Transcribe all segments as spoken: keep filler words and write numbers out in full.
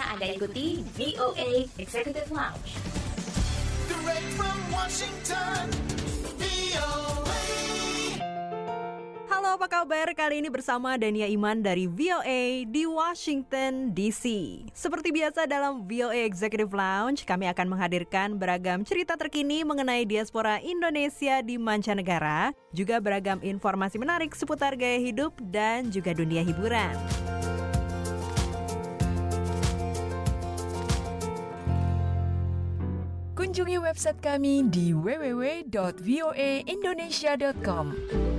Anda ikuti V O A Executive Lounge. Direct from Washington, V O A. Halo, apa kabar? Kali ini bersama Dania Iman dari V O A di Washington D C. Seperti biasa dalam V O A Executive Lounge, kami akan menghadirkan beragam cerita terkini mengenai diaspora Indonesia di mancanegara, juga beragam informasi menarik seputar gaya hidup dan juga dunia hiburan. Kunjungi website kami di w w w dot v o a indonesia dot com.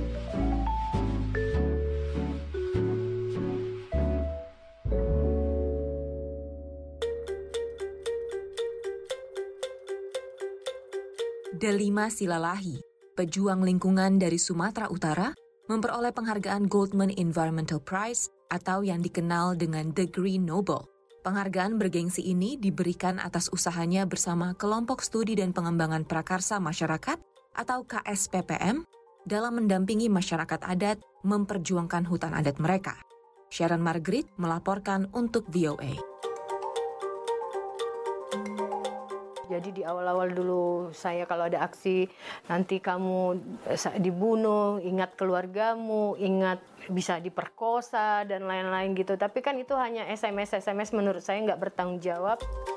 Delima Silalahi, pejuang lingkungan dari Sumatera Utara, memperoleh penghargaan Goldman Environmental Prize atau yang dikenal dengan The Green Nobel. Penghargaan bergengsi ini diberikan atas usahanya bersama Kelompok Studi dan Pengembangan Prakarsa Masyarakat atau K S P P M dalam mendampingi masyarakat adat memperjuangkan hutan adat mereka. Sharon Margaret melaporkan untuk V O A. Jadi di awal-awal dulu saya kalau ada aksi, nanti kamu dibunuh, ingat keluargamu, ingat bisa diperkosa dan lain-lain gitu. Tapi kan itu hanya S M S-S M S menurut saya nggak bertanggung jawab.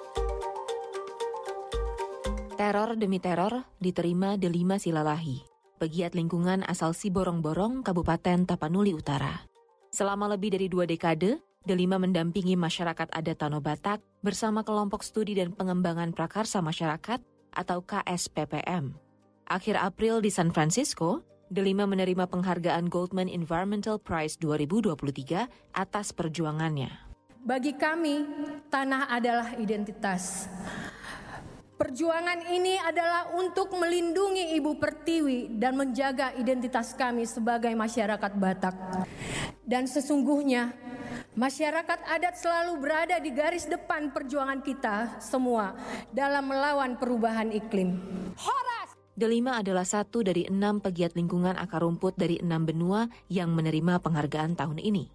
Teror demi teror diterima Delima Silalahi, pegiat lingkungan asal Siborong-Borong, Kabupaten Tapanuli Utara. Selama lebih dari dua dekade, Delima mendampingi masyarakat adat Tano Batak bersama Kelompok Studi dan Pengembangan Prakarsa Masyarakat atau K S P P M. Akhir April di San Francisco, Delima menerima penghargaan Goldman Environmental Prize dua ribu dua puluh tiga atas perjuangannya. Bagi kami, tanah adalah identitas. Perjuangan ini adalah untuk melindungi Ibu Pertiwi dan menjaga identitas kami sebagai masyarakat Batak. Dan sesungguhnya, masyarakat adat selalu berada di garis depan perjuangan kita semua dalam melawan perubahan iklim. Horas! Delima adalah satu dari enam pegiat lingkungan akar rumput dari enam benua yang menerima penghargaan tahun ini.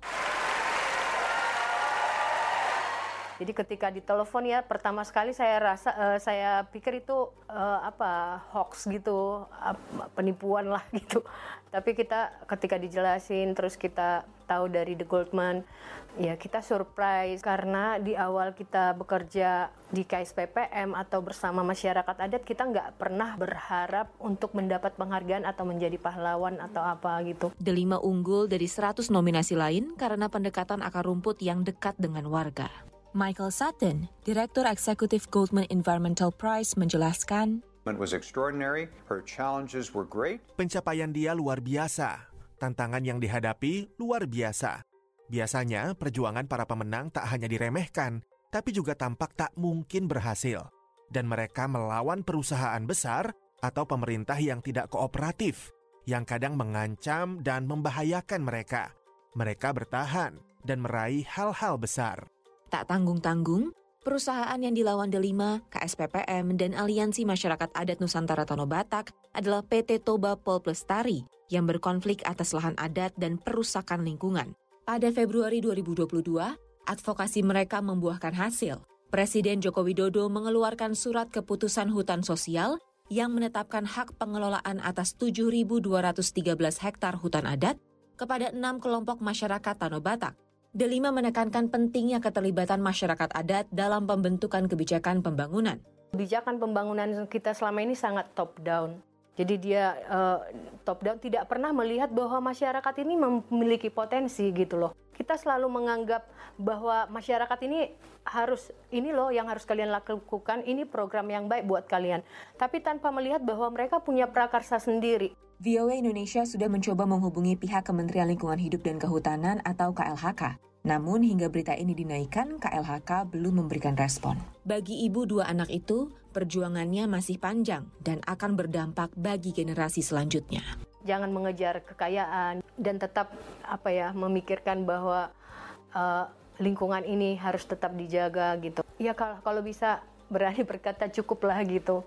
Jadi ketika ditelepon ya pertama sekali saya rasa uh, saya pikir itu uh, apa hoax gitu, uh, penipuan lah gitu. Tapi kita ketika dijelasin terus kita tahu dari The Goldman, ya kita surprise karena di awal kita bekerja di K S P P M atau bersama masyarakat adat kita nggak pernah berharap untuk mendapat penghargaan atau menjadi pahlawan atau apa gitu. Delima unggul dari seratus nominasi lain karena pendekatan akar rumput yang dekat dengan warga. Michael Sutton, Direktur Eksekutif Goldman Environmental Prize menjelaskan, It was extraordinary. Her challenges were great. Pencapaian dia luar biasa. Tantangan yang dihadapi luar biasa. Biasanya perjuangan para pemenang tak hanya diremehkan, tapi juga tampak tak mungkin berhasil. Dan mereka melawan perusahaan besar atau pemerintah yang tidak kooperatif, yang kadang mengancam dan membahayakan mereka. Mereka bertahan dan meraih hal-hal besar. Tak tanggung-tanggung, perusahaan yang dilawan Delima, K S P P M, dan Aliansi Masyarakat Adat Nusantara Tano Batak adalah P T Toba Polplestari yang berkonflik atas lahan adat dan perusakan lingkungan. Pada Februari dua ribu dua puluh dua, advokasi mereka membuahkan hasil. Presiden Joko Widodo mengeluarkan surat keputusan hutan sosial yang menetapkan hak pengelolaan atas tujuh ribu dua ratus tiga belas hektar hutan adat kepada enam kelompok masyarakat Tano Batak. Delima menekankan pentingnya keterlibatan masyarakat adat dalam pembentukan kebijakan pembangunan. Kebijakan pembangunan kita selama ini sangat top down. Jadi dia uh, top down, tidak pernah melihat bahwa masyarakat ini memiliki potensi gitu loh. Kita selalu menganggap bahwa masyarakat ini harus, ini loh yang harus kalian lakukan, ini program yang baik buat kalian. Tapi tanpa melihat bahwa mereka punya prakarsa sendiri. V O A Indonesia sudah mencoba menghubungi pihak Kementerian Lingkungan Hidup dan Kehutanan atau K L H K. Namun hingga berita ini dinaikkan, K L H K belum memberikan respon. Bagi ibu dua anak itu, perjuangannya masih panjang dan akan berdampak bagi generasi selanjutnya. Jangan mengejar kekayaan dan tetap apa ya memikirkan bahwa uh, lingkungan ini harus tetap dijaga gitu. Ya kalau kalau bisa berani berkata cukuplah gitu.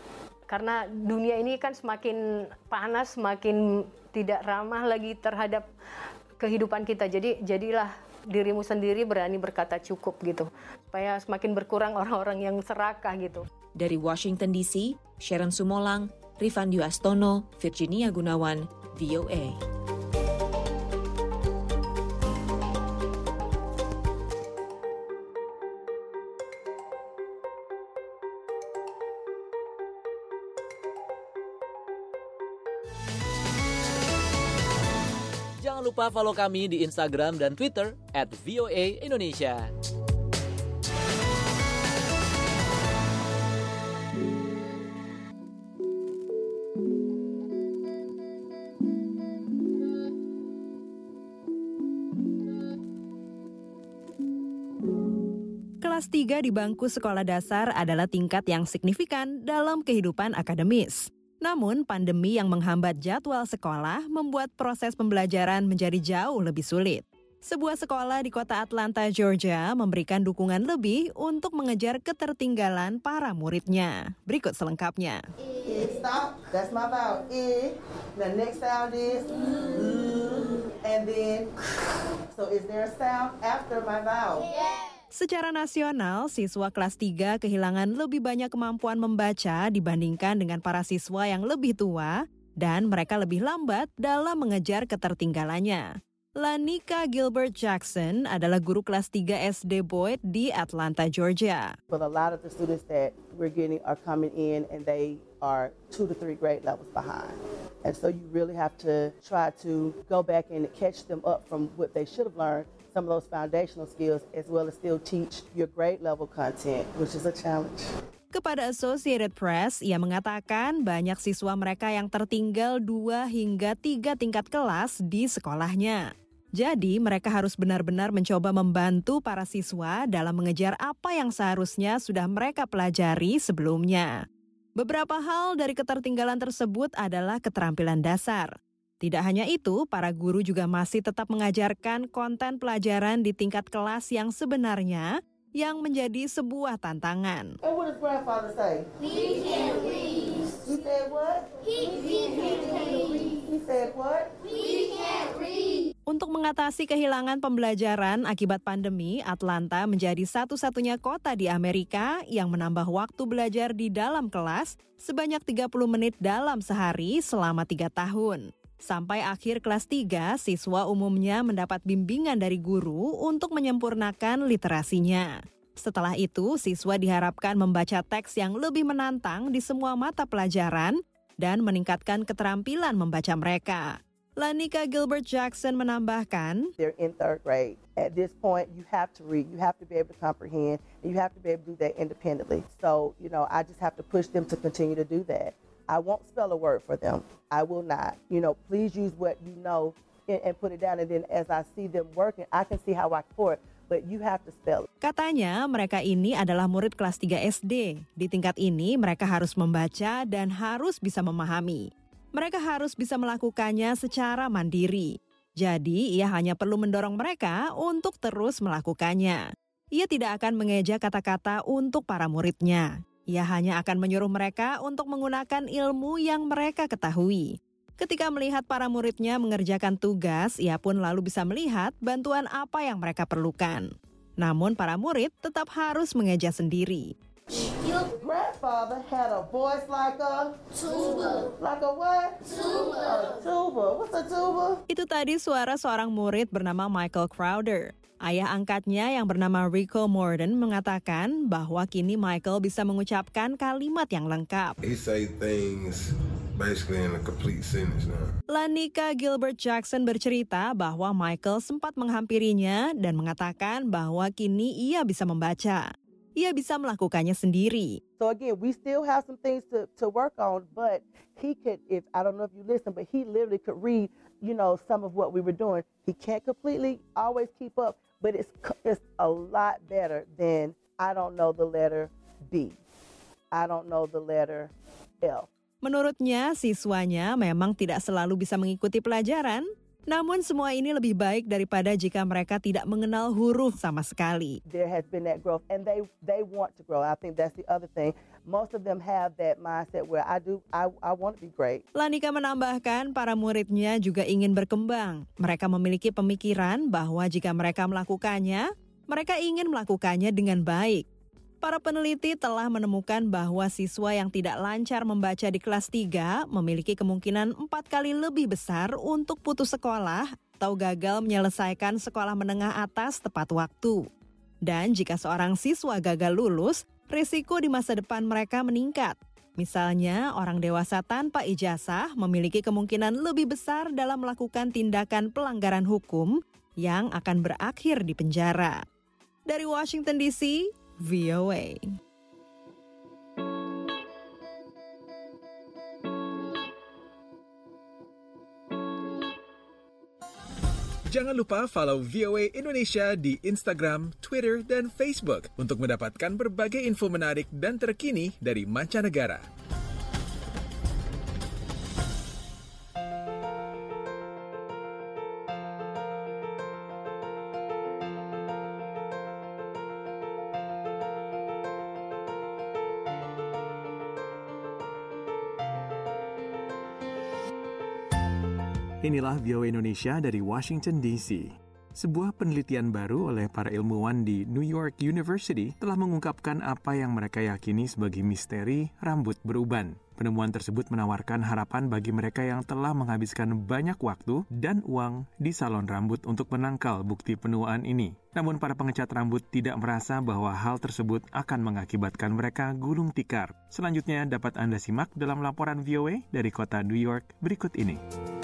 Karena dunia ini kan semakin panas, semakin tidak ramah lagi terhadap kehidupan kita. Jadi jadilah dirimu sendiri berani berkata cukup gitu. Supaya semakin berkurang orang-orang yang serakah gitu. Dari Washington D C, Sharon Sumolang, Rifan Dwi-Astono, Virginia Gunawan, V O A. Jangan lupa follow kami di Instagram dan Twitter at V O A Indonesia. Kelas tiga di bangku sekolah dasar adalah tingkat yang signifikan dalam kehidupan akademis. Namun, pandemi yang menghambat jadwal sekolah membuat proses pembelajaran menjadi jauh lebih sulit. Sebuah sekolah di kota Atlanta, Georgia memberikan dukungan lebih untuk mengejar ketertinggalan para muridnya. Berikut selengkapnya. E, stop. That's my vowel. E. The next sound is mm, and then so is there a sound after my vowel? Yeah. Secara nasional, siswa kelas tiga kehilangan lebih banyak kemampuan membaca dibandingkan dengan para siswa yang lebih tua dan mereka lebih lambat dalam mengejar ketertinggalannya. Lanika Gilbert Jackson adalah guru kelas tiga S D Boyd di Atlanta, Georgia. But a lot of the students that we're getting are coming in and they are two to three grade levels behind. And so you really have to try to go back and catch them up from what they should have learned, some of those foundational skills, as well as still teach your grade level content, which is a challenge. Kepada Associated Press, ia mengatakan banyak siswa mereka yang tertinggal dua hingga tiga tingkat kelas di sekolahnya. Jadi, mereka harus benar-benar mencoba membantu para siswa dalam mengejar apa yang seharusnya sudah mereka pelajari sebelumnya. Beberapa hal dari ketertinggalan tersebut adalah keterampilan dasar. Tidak hanya itu, para guru juga masih tetap mengajarkan konten pelajaran di tingkat kelas yang sebenarnya yang menjadi sebuah tantangan. And what does grandfather say? We can read. He said what? He, he can read. He said what? We can read. Untuk mengatasi kehilangan pembelajaran akibat pandemi, Atlanta menjadi satu-satunya kota di Amerika yang menambah waktu belajar di dalam kelas sebanyak tiga puluh menit dalam sehari selama tiga tahun. Sampai akhir kelas tiga, siswa umumnya mendapat bimbingan dari guru untuk menyempurnakan literasinya. Setelah itu, siswa diharapkan membaca teks yang lebih menantang di semua mata pelajaran dan meningkatkan keterampilan membaca mereka. Lanika Gilbert Jackson menambahkan, They're in third grade. At this point, you have to read, you have to be able to comprehend, and you have to be able to do that independently. So, you know, I just have to push them to continue to do that. I won't spell a word for them. I will not. You know, please use what you know and, and put it down. And then as I see them working, I can see how I pour it. But you have to spell it. Katanya mereka ini adalah murid kelas tiga S D. Di tingkat ini mereka harus membaca dan harus bisa memahami. Mereka harus bisa melakukannya secara mandiri. Jadi ia hanya perlu mendorong mereka untuk terus melakukannya. Ia tidak akan mengeja kata-kata untuk para muridnya. Ia hanya akan menyuruh mereka untuk menggunakan ilmu yang mereka ketahui. Ketika melihat para muridnya mengerjakan tugas, ia pun lalu bisa melihat bantuan apa yang mereka perlukan. Namun para murid tetap harus mengeja sendiri. Your grandfather had a voice like a tuba. Like a what? Tuba. A tuba. What's a tuba? Itu tadi suara seorang murid bernama Michael Crowder. Ayah angkatnya yang bernama Rico Morden mengatakan bahwa kini Michael bisa mengucapkan kalimat yang lengkap. He say things basically in a complete sentence now. Lanika Gilbert Jackson bercerita bahwa Michael sempat menghampirinya dan mengatakan bahwa kini ia bisa membaca. Ia bisa melakukannya sendiri. So again, we still have some things to, to work on, but he could, if I don't know if you listen, but he literally could read, you know, some of what we were doing. He can't completely always keep up, but it's it's a lot better than I don't know the letter B. I don't know the letter L. Menurutnya, siswanya memang tidak selalu bisa mengikuti pelajaran, namun semua ini lebih baik daripada jika mereka tidak mengenal huruf sama sekali. There has been that growth, and they they want to grow. I think that's the other thing. most of them have that mindset where I do, I, I want to be great. Lanika menambahkan para muridnya juga ingin berkembang. Mereka memiliki pemikiran bahwa jika mereka melakukannya, mereka ingin melakukannya dengan baik. Para peneliti telah menemukan bahwa siswa yang tidak lancar membaca di kelas tiga memiliki kemungkinan empat kali lebih besar untuk putus sekolah atau gagal menyelesaikan sekolah menengah atas tepat waktu. Dan jika seorang siswa gagal lulus, risiko di masa depan mereka meningkat. Misalnya, orang dewasa tanpa ijazah memiliki kemungkinan lebih besar dalam melakukan tindakan pelanggaran hukum yang akan berakhir di penjara. Dari Washington D C, V O A. Jangan lupa follow V O A Indonesia di Instagram, Twitter, dan Facebook untuk mendapatkan berbagai info menarik dan terkini dari mancanegara. Inilah V O A Indonesia dari Washington D C. Sebuah penelitian baru oleh para ilmuwan di New York University telah mengungkapkan apa yang mereka yakini sebagai misteri rambut beruban. Penemuan tersebut menawarkan harapan bagi mereka yang telah menghabiskan banyak waktu dan uang di salon rambut untuk menangkal bukti penuaan ini. Namun para pengecat rambut tidak merasa bahwa hal tersebut akan mengakibatkan mereka gulung tikar. Selanjutnya dapat Anda simak dalam laporan V O A dari kota New York berikut ini.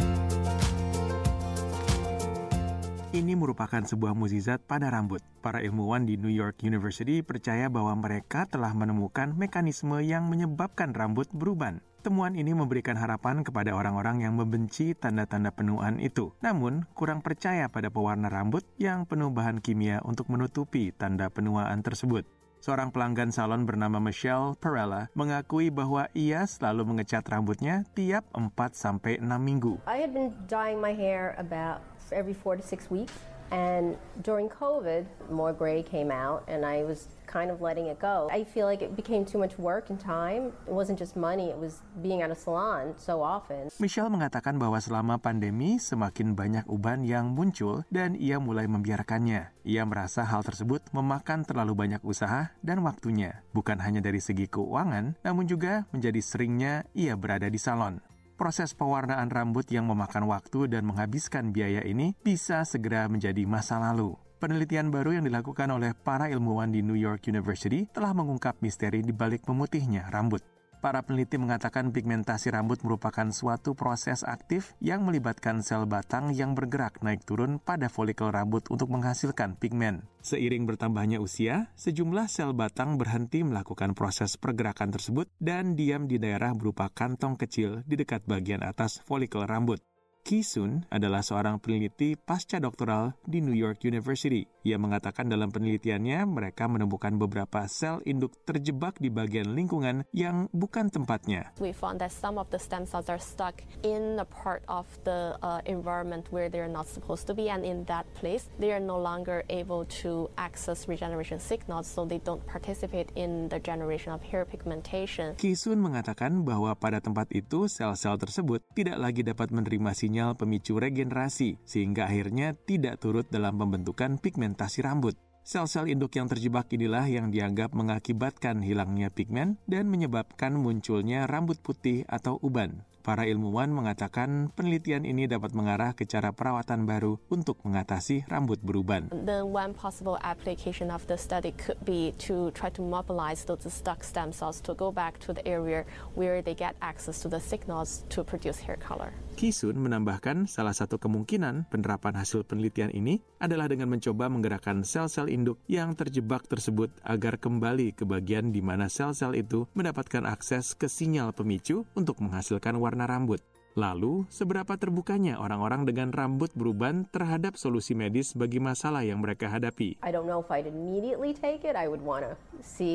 Ini merupakan sebuah mukjizat pada rambut. Para ilmuwan di New York University percaya bahwa mereka telah menemukan mekanisme yang menyebabkan rambut beruban. Temuan ini memberikan harapan kepada orang-orang yang membenci tanda-tanda penuaan itu, namun kurang percaya pada pewarna rambut yang penuh bahan kimia untuk menutupi tanda penuaan tersebut. Seorang pelanggan salon bernama Michelle Perella mengakui bahwa ia selalu mengecat rambutnya tiap empat sampai enam minggu. I had been dyeing my hair about every four to six weeks, and during COVID, more gray came out, and I was kind of letting it go. I feel like it became too much work and time. It wasn't just money, it was being at a salon so often. Michelle mengatakan bahwa selama pandemi semakin banyak uban yang muncul dan ia mulai membiarkannya. Ia merasa hal tersebut memakan terlalu banyak usaha dan waktunya, bukan hanya dari segi keuangan, namun juga menjadi seringnya ia berada di salon. Proses pewarnaan rambut yang memakan waktu dan menghabiskan biaya ini bisa segera menjadi masa lalu. Penelitian baru yang dilakukan oleh para ilmuwan di New York University telah mengungkap misteri di balik memutihnya rambut. Para peneliti mengatakan pigmentasi rambut merupakan suatu proses aktif yang melibatkan sel batang yang bergerak naik turun pada folikel rambut untuk menghasilkan pigmen. Seiring bertambahnya usia, sejumlah sel batang berhenti melakukan proses pergerakan tersebut dan diam di daerah berupa kantong kecil di dekat bagian atas folikel rambut. Ki-sun adalah seorang peneliti pasca doktoral di New York University. Ia mengatakan dalam penelitiannya mereka menemukan beberapa sel induk terjebak di bagian lingkungan yang bukan tempatnya. We found that some of the stem cells are stuck in a part of the uh, environment where they're not supposed to be, and in that place they are no longer able to access regeneration signals, so they don't participate in the generation of hair pigmentation. Ki-sun mengatakan bahwa pada tempat itu sel-sel tersebut tidak lagi dapat menerima sinyal pemicu regenerasi, sehingga akhirnya tidak turut dalam pembentukan pigmentasi rambut. Sel-sel induk yang terjebak inilah yang dianggap mengakibatkan hilangnya pigmen dan menyebabkan munculnya rambut putih atau uban. Para ilmuwan mengatakan penelitian ini dapat mengarah ke cara perawatan baru untuk mengatasi rambut beruban. The one possible application of the study could be to try to mobilize those stuck stem cells to go back to the area where they get access to the signals to produce hair color. Ki-sun menambahkan salah satu kemungkinan penerapan hasil penelitian ini adalah dengan mencoba menggerakkan sel-sel induk yang terjebak tersebut agar kembali ke bagian di mana sel-sel itu mendapatkan akses ke sinyal pemicu untuk menghasilkan warna rambut. Lalu, seberapa terbukanya orang-orang dengan rambut beruban terhadap solusi medis bagi masalah yang mereka hadapi? I don't know if I'd immediately take it. I would want to see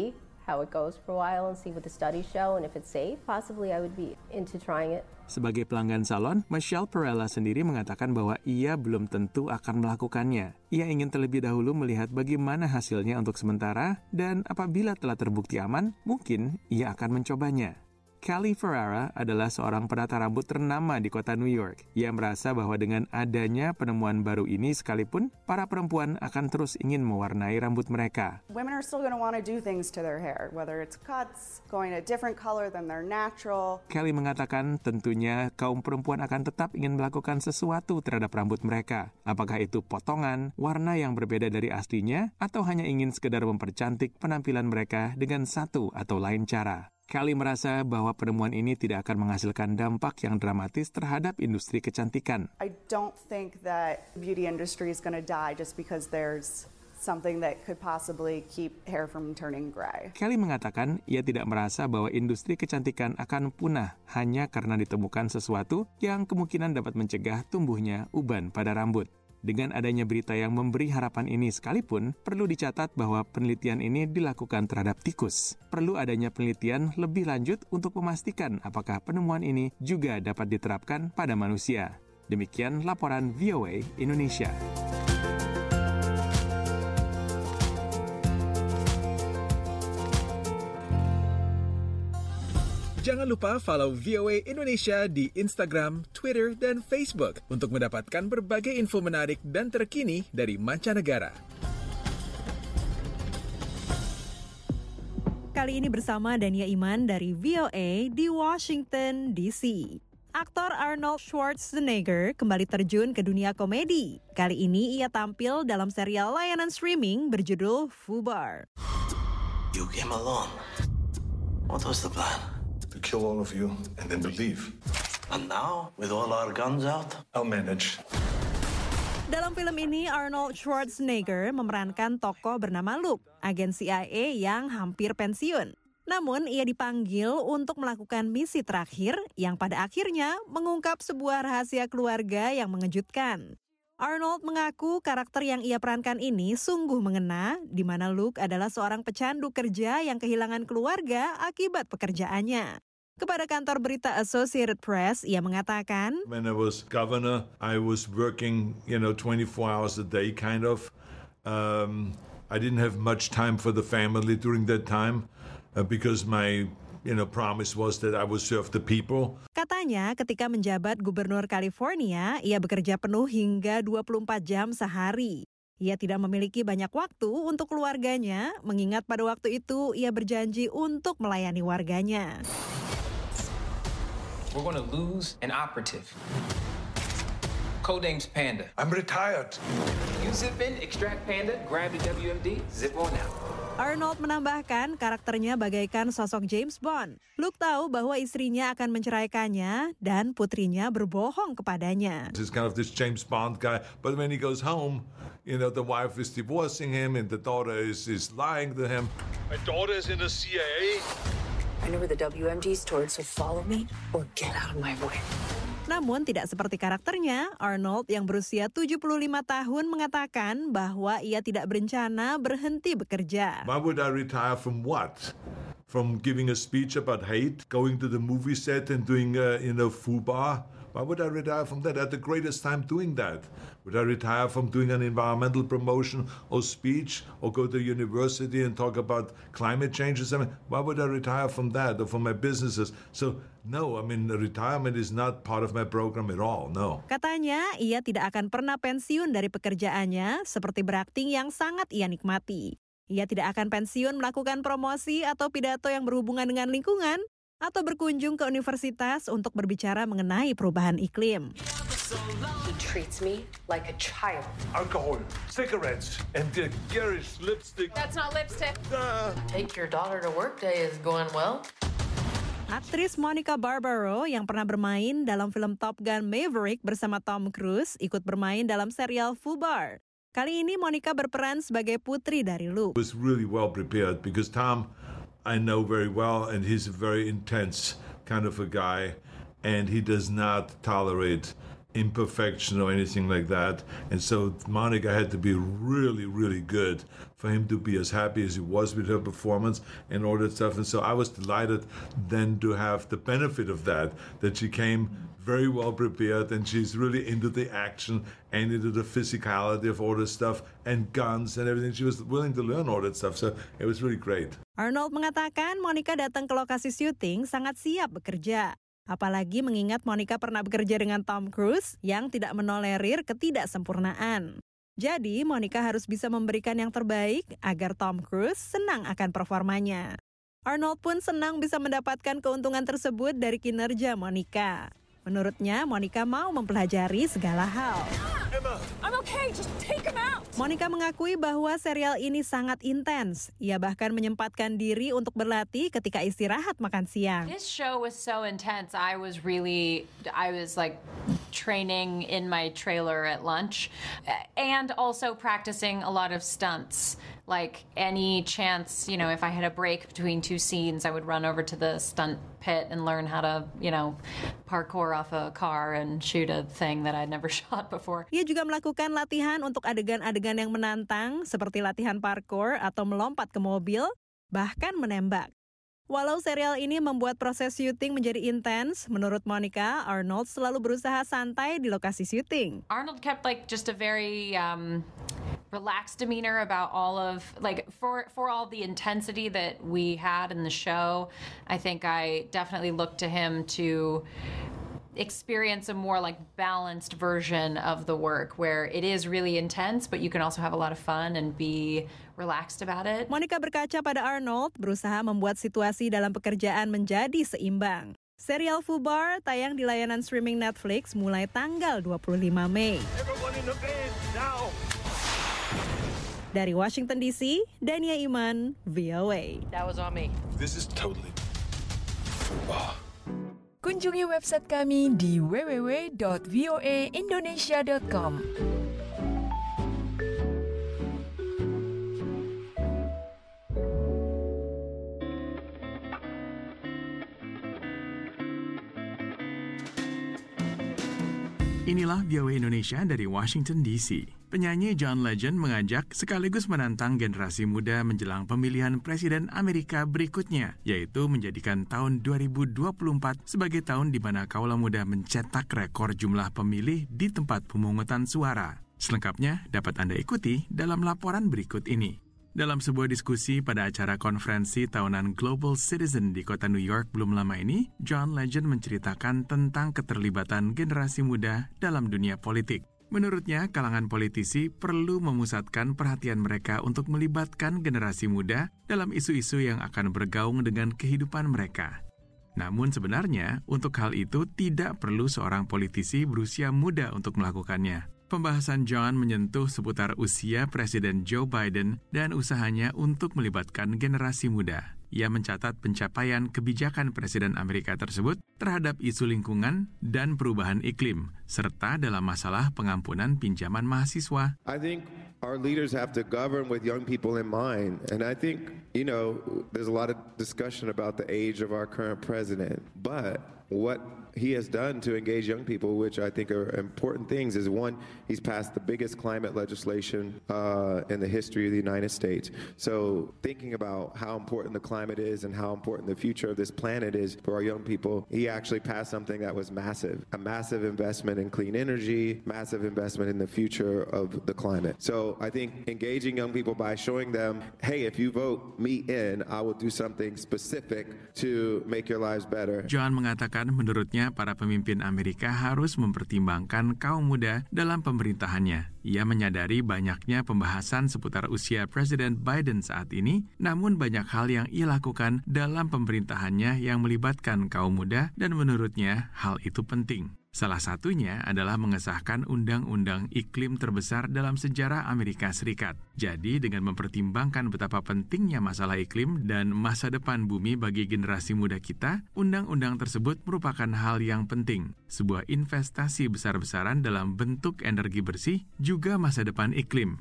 how it goes for a while and see what the studies show, and if it's safe, possibly I would be into trying it. Sebagai pelanggan salon, Michelle Perella sendiri mengatakan bahwa ia belum tentu akan melakukannya. Ia ingin terlebih dahulu melihat bagaimana hasilnya untuk sementara, dan apabila telah terbukti aman, mungkin ia akan mencobanya. Kelly Ferrara adalah seorang penata rambut ternama di kota New York. Ia merasa bahwa dengan adanya penemuan baru ini sekalipun, para perempuan akan terus ingin mewarnai rambut mereka. Women are still going to want to do things to their hair, whether it's cuts, going a different color than their natural. Kelly mengatakan tentunya kaum perempuan akan tetap ingin melakukan sesuatu terhadap rambut mereka. Apakah itu potongan, warna yang berbeda dari aslinya, atau hanya ingin sekedar mempercantik penampilan mereka dengan satu atau lain cara. Kelly merasa bahwa penemuan ini tidak akan menghasilkan dampak yang dramatis terhadap industri kecantikan. I don't think that beauty industry is going to die just because there's something that could possibly keep hair from turning gray. Kelly mengatakan ia tidak merasa bahwa industri kecantikan akan punah hanya karena ditemukan sesuatu yang kemungkinan dapat mencegah tumbuhnya uban pada rambut. Dengan adanya berita yang memberi harapan ini sekalipun, perlu dicatat bahwa penelitian ini dilakukan terhadap tikus. Perlu adanya penelitian lebih lanjut untuk memastikan apakah penemuan ini juga dapat diterapkan pada manusia. Demikian laporan V O A Indonesia. Jangan lupa follow V O A Indonesia di Instagram, Twitter, dan Facebook untuk mendapatkan berbagai info menarik dan terkini dari mancanegara. Kali ini bersama Dania Iman dari V O A di Washington, D C. Aktor Arnold Schwarzenegger kembali terjun ke dunia komedi. Kali ini ia tampil dalam serial layanan streaming berjudul FUBAR. You came alone. What was the plan? To kill all of you and then to leave. And now, with all our guns out, I'll manage. Dalam film ini, Arnold Schwarzenegger memerankan tokoh bernama Luke, agen C I A yang hampir pensiun. Namun, ia dipanggil untuk melakukan misi terakhir yang pada akhirnya mengungkap sebuah rahasia keluarga yang mengejutkan. Arnold mengaku karakter yang ia perankan ini sungguh mengena, di mana Luke adalah seorang pecandu kerja yang kehilangan keluarga akibat pekerjaannya. Kepada kantor berita Associated Press, ia mengatakan, When I was governor, I was working, you know, twenty-four hours a day kind of. Um, I didn't have much time for the family during that time uh, because my You know, promise was that I would serve the people. Katanya ketika menjabat gubernur California, ia bekerja penuh hingga dua puluh empat jam sehari. Ia tidak memiliki banyak waktu untuk keluarganya, mengingat pada waktu itu ia berjanji untuk melayani warganya. We're going to lose an operative. Codename's Panda. I'm retired. You zip in, extract Panda, grab the W M D, zip on out. Arnold menambahkan karakternya bagaikan sosok James Bond. Luke tahu bahwa istrinya akan menceraikannya dan putrinya berbohong kepadanya. He's kind of this James Bond guy, but when he goes home, you know, the wife is divorcing him and the daughter is, is lying to him. My daughter is in the C I A. I know where the W M D is stored, so follow me or get out of my way. Namun tidak seperti karakternya, Arnold yang berusia tujuh puluh lima tahun mengatakan bahwa ia tidak berencana berhenti bekerja. Why would I retire from what? From giving a speech about hate, going to the movie set and doing, uh, you know, FUBAR? Why would I retire from that? I had the greatest time doing that. Would I retire from doing an environmental promotion or speech or go to university and talk about climate change or something? Why would I retire from that or from my businesses? So, no, I mean, retirement is not part of my program at all, no. Katanya, ia tidak akan pernah pensiun dari pekerjaannya seperti berakting yang sangat ia nikmati. Ia tidak akan pensiun melakukan promosi atau pidato yang berhubungan dengan lingkungan atau berkunjung ke universitas untuk berbicara mengenai perubahan iklim. He treats me like a child. Alcohol, cigarettes, and the garish lipstick. That's not lipstick. Uh. Take your daughter to work day is going well. Aktris Monica Barbaro yang pernah bermain dalam film Top Gun Maverick bersama Tom Cruise ikut bermain dalam serial FUBAR. Kali ini Monica berperan sebagai putri dari Luke. I was really well prepared because Tom I know very well, and he's a very intense kind of a guy, and he does not tolerate imperfection or anything like that. And so Monica had to be really, really good for him to be as happy as he was with her performance and all that stuff. And so I was delighted then to have the benefit of that, that she came very well prepared and she's really into the action and into the physicality of all this stuff and guns and everything. She was willing to learn all that stuff. So it was really great. Arnold mengatakan Monica datang ke lokasi syuting sangat siap bekerja. Apalagi mengingat Monica pernah bekerja dengan Tom Cruise yang tidak menolerir ketidaksempurnaan. Jadi Monica harus bisa memberikan yang terbaik agar Tom Cruise senang akan performanya. Arnold pun senang bisa mendapatkan keuntungan tersebut dari kinerja Monica. Menurutnya, Monica mau mempelajari segala hal. Emma, I'm okay, just take him out. Monica mengakui bahwa serial ini sangat intens. Ia bahkan menyempatkan diri untuk berlatih ketika istirahat makan siang. This show was so intense. I was really, I was like training in my trailer at lunch and also practicing a lot of stunts. Like any chance, you know, if I had a break between two scenes, I would run over to the stunt pit and learn how to, you know, parkour off a car and shoot a thing that I'd never shot before. Ia juga melakukan latihan untuk adegan-adegan yang menantang, seperti latihan parkour atau melompat ke mobil, bahkan menembak. Walau serial ini membuat proses syuting menjadi intens, menurut Monica, Arnold selalu berusaha santai di lokasi syuting. Arnold kept like just a very um, relaxed demeanor about all of, like for, for all the intensity that we had in the show. I think I definitely looked to him to experience a more like balanced version of the work where it is really intense but you can also have a lot of fun and be relaxed about it. Monica berkaca pada Arnold berusaha membuat situasi dalam pekerjaan menjadi seimbang. Serial Fubar tayang di layanan streaming Netflix mulai tanggal dua puluh lima Mei. Everyone in the bed now. Dari Washington D C, Dania Iman, V O A. That was on me. This is totally Fubar. Kunjungi website kami di w w w dot v o a indonesia dot com. Inilah V O A Indonesia dari Washington D C. Penyanyi John Legend mengajak sekaligus menantang generasi muda menjelang pemilihan Presiden Amerika berikutnya, yaitu menjadikan tahun dua ribu dua puluh empat sebagai tahun di mana kaula muda mencetak rekor jumlah pemilih di tempat pemungutan suara. Selengkapnya dapat Anda ikuti dalam laporan berikut ini. Dalam sebuah diskusi pada acara konferensi tahunan Global Citizen di kota New York belum lama ini, John Legend menceritakan tentang keterlibatan generasi muda dalam dunia politik. Menurutnya, kalangan politisi perlu memusatkan perhatian mereka untuk melibatkan generasi muda dalam isu-isu yang akan bergaung dengan kehidupan mereka. Namun sebenarnya, untuk hal itu tidak perlu seorang politisi berusia muda untuk melakukannya. Pembahasan John menyentuh seputar usia Presiden Joe Biden dan usahanya untuk melibatkan generasi muda. Ia mencatat pencapaian kebijakan Presiden Amerika tersebut terhadap isu lingkungan dan perubahan iklim, serta dalam masalah pengampunan pinjaman mahasiswa. I think our leaders have to govern with young people in mind. And I think, you know, there's a lot of discussion about the age of our current president. But what he has done to engage young people, which I think are important things, is one, he's passed the biggest climate legislation uh, in the history of the United States. So thinking about how important the climate is and how important the future of this planet is for our young people, he actually passed something that was massive, a massive investment in clean energy, massive investment in the future of the climate. So I think engaging young people by showing them, hey, if you vote me in, I will do something specific to make your lives better. John mengatakan menurutnya para pemimpin Amerika harus mempertimbangkan kaum muda dalam pemerintahannya. Ia menyadari banyaknya pembahasan seputar usia Presiden Biden saat ini, namun banyak hal yang ia lakukan dalam pemerintahannya yang melibatkan kaum muda dan menurutnya hal itu penting. Salah satunya adalah mengesahkan undang-undang iklim terbesar dalam sejarah Amerika Serikat. Jadi dengan mempertimbangkan betapa pentingnya masalah iklim dan masa depan bumi bagi generasi muda kita, undang-undang tersebut merupakan hal yang penting. Sebuah investasi besar-besaran dalam bentuk energi bersih juga masa depan iklim.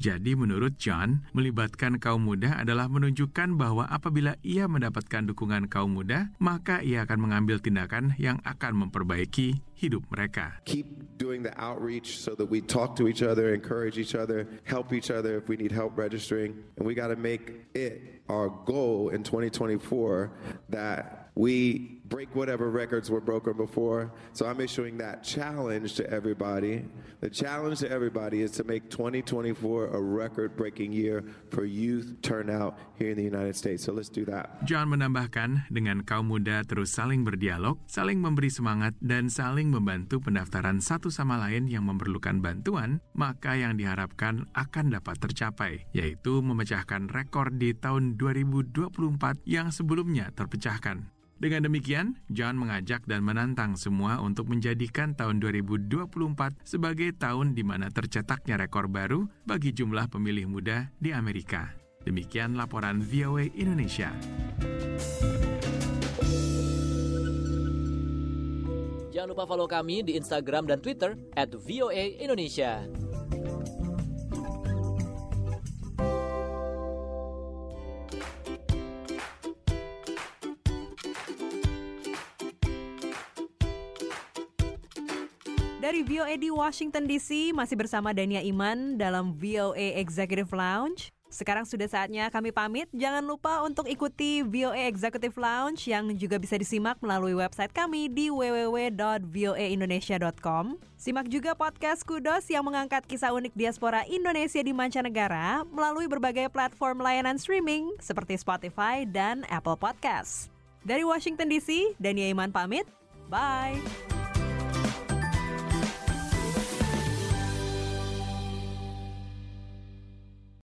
Jadi menurut John, melibatkan kaum muda adalah menunjukkan bahwa apabila ia mendapatkan dukungan kaum muda, maka ia akan mengambil tindakan yang akan memperbaiki hidup mereka. Keep doing the outreach so that we talk to each other, encourage each other, help each other if we need help registering. And we got to make it our goal in twenty twenty-four that we break whatever records were broken before. So I'm issuing that challenge to everybody. The challenge to everybody is to make twenty twenty-four a record-breaking year for youth turnout here in the United States. So let's do that. John menambahkan, dengan kaum muda terus saling berdialog, saling memberi semangat, dan saling membantu pendaftaran satu sama lain yang memerlukan bantuan, maka yang diharapkan akan dapat tercapai, yaitu memecahkan rekor di tahun dua ribu dua puluh empat yang sebelumnya terpecahkan. Dengan demikian, John mengajak dan menantang semua untuk menjadikan tahun dua ribu dua puluh empat sebagai tahun di mana tercetaknya rekor baru bagi jumlah pemilih muda di Amerika. Demikian laporan V O A Indonesia. Jangan lupa follow kami di Instagram dan Twitter at V O A Indonesia. Dari V O A di Washington D C, masih bersama Dania Iman dalam V O A Executive Lounge. Sekarang sudah saatnya kami pamit. Jangan lupa untuk ikuti V O A Executive Lounge yang juga bisa disimak melalui website kami di w w w dot v o a indonesia dot com. Simak juga podcast Kudos yang mengangkat kisah unik diaspora Indonesia di mancanegara melalui berbagai platform layanan streaming seperti Spotify dan Apple Podcasts. Dari Washington D C, Dania Iman pamit. Bye!